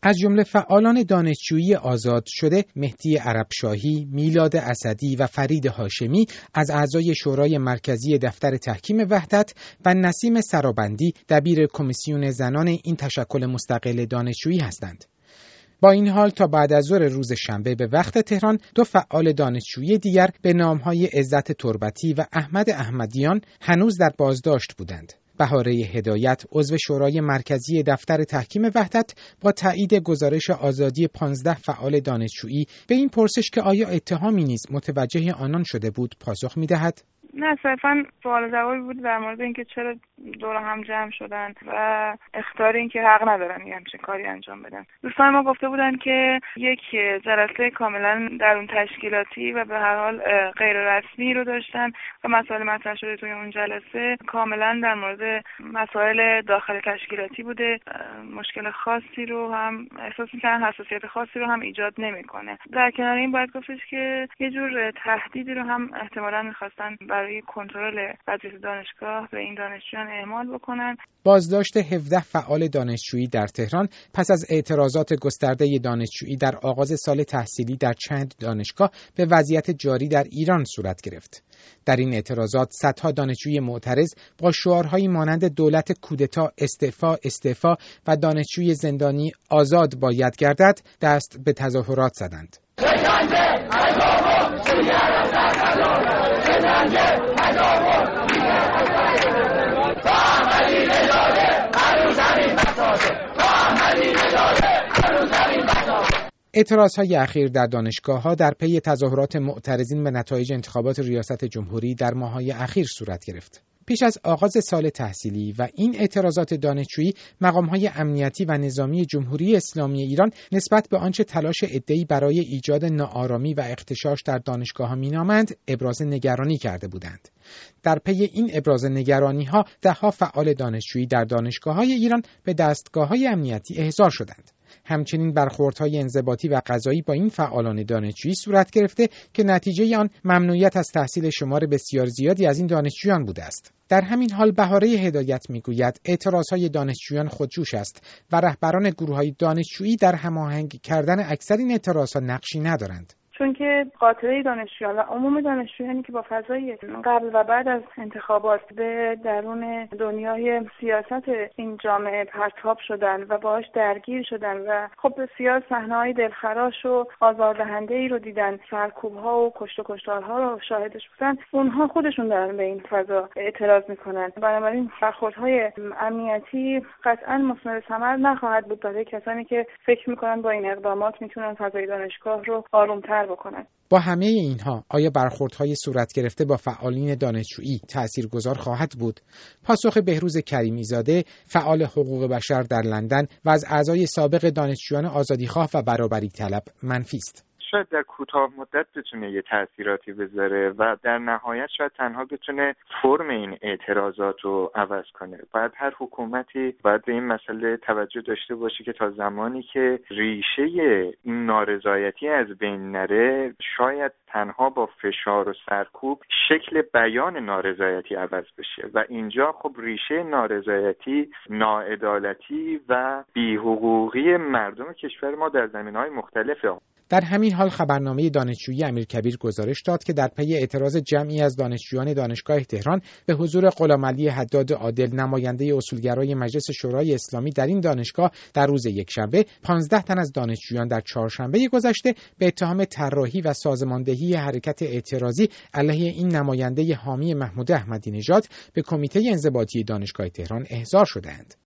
از جمله فعالان دانشجویی آزاد شده مهدی عربشاهی، میلاد اسدی و فرید هاشمی از اعضای شورای مرکزی دفتر تحکیم وحدت و نسیم سرابندی دبیر کمیسیون زنان این تشکل مستقل دانشجویی هستند. با این حال تا بعد از ظهر روز شنبه به وقت تهران 2 فعال دانشجویی دیگر به نامهای عزت تربتی و احمد احمدیان هنوز در بازداشت بودند. بهاره هدایت، عضو شورای مرکزی دفتر تحکیم وحدت، با تایید گزارش آزادی 15 فعال دانشجویی به این پرسش که آیا اتهامی نیز متوجه آنان شده بود پاسخ می‌دهد: نه، صرفاً سوال جوابی بود در مورد اینکه چرا دور هم جمع شدن و اخطار این که حق ندارن یه همچین کاری انجام بدن. دوستان ما گفته بودن که یک جلسه کاملا درون تشکیلاتی و به هر حال غیر رسمی رو داشتن و مسائل مطرح شده توی اون جلسه کاملا در مورد مسائل داخل تشکیلاتی بوده. مشکل خاصی رو هم احساس می‌کنن، حساسیت خاصی رو هم ایجاد نمی‌کنه. در کنار این باید گفتش که یه جور تهدیدی رو هم احتمالاً می‌خواستن برای کنترل وضعیت دانشگاه به این دانشجویان اعمال بکنن. بازداشت 17 فعال دانشجویی در تهران پس از اعتراضات گسترده دانشجویی در آغاز سال تحصیلی در چند دانشگاه به وضعیت جاری در ایران صورت گرفت. در این اعتراضات صدها دانشجوی معترض با شعارهایی مانند دولت کودتا، استعفا و دانشجوی زندانی آزاد باید گردد دست به تظاهرات زدند. اعتراضهای اخیر در دانشگاه‌ها در پی تظاهرات معترضین به نتایج انتخابات ریاست جمهوری در ماه‌های اخیر صورت گرفت. پیش از آغاز سال تحصیلی و این اعتراضات دانشجویی، مقام‌های امنیتی و نظامی جمهوری اسلامی ایران نسبت به آنچه تلاش عده‌ای برای ایجاد ناآرامی و اغتشاش در دانشگاه‌ها می‌نامند، ابراز نگرانی کرده بودند. در پی این ابراز نگرانی‌ها، ده‌ها فعال دانشجویی در دانشگاه‌های ایران به دستگاه‌های امنیتی احضار شدند. همچنین برخوردهای انضباطی و قضایی با این فعالان دانشجویی صورت گرفته که نتیجه آن ممنوعیت از تحصیل شمار بسیار زیادی از این دانشجویان بوده است. در همین حال بهاره هدایت میگوید اعتراضهای دانشجویان خودجوش است و رهبران گروه‌های دانشجویی در هماهنگ کردن اکثر این اعتراضها نقشی ندارند. چون که قاطره دانشجویان و عموم دانشجویانی که با فضای قبل و بعد از انتخابات به درون دنیای سیاست این جامعه پرتاب شدن و باهاش درگیر شدن و خب بسیار صحنه‌های دلخراش و آزاردهنده‌ای رو دیدن، سرکوب‌ها و کشت و کشتارها رو شاهدش بودن، اونها خودشون دارن به این فضا اعتراض میکنن. بنابراین برخوردهای امنیتی قطعاً مثمر ثمر نخواهد بود برای کسانی که فکر میکنن با این اقدامات میتونن فضای دانشگاه رو آرومتر بکنن. با همه اینها آیا برخوردهای صورت گرفته با فعالین دانشجویی تاثیرگذار خواهد بود؟ پاسخ بهروز کریمی زاده، فعال حقوق بشر در لندن و از اعضای سابق دانشجویان آزادیخواه و برابری طلب منفی است. شاید در کوتاه مدت بتونه یه تأثیراتی بذاره و در نهایت شاید تنها بتونه فرم این اعتراضات رو عوض کنه. باید هر حکومتی باید به این مسئله توجه داشته باشه که تا زمانی که ریشه این نارضایتی از بین نره، شاید تنها با فشار و سرکوب شکل بیان نارضایتی عوض بشه و اینجا خب ریشه نارضایتی، ناعدالتی و بی‌حقوقی مردم کشور ما در زمینه‌های مختلفه. در همین حال خبرنامه دانشجویی امیرکبیر گزارش داد که در پی اعتراض جمعی از دانشجویان دانشگاه تهران به حضور غلامعلی حداد عادل، نماینده اصولگرای مجلس شورای اسلامی در این دانشگاه، در روز یکشنبه 15 تن از دانشجویان در چهارشنبه گذشته به اتهام طراحی و سازماندهی حرکت اعتراضی علیه این نماینده حامی محمود احمدی نژاد به کمیته انضباطی دانشگاه تهران احضار شدند.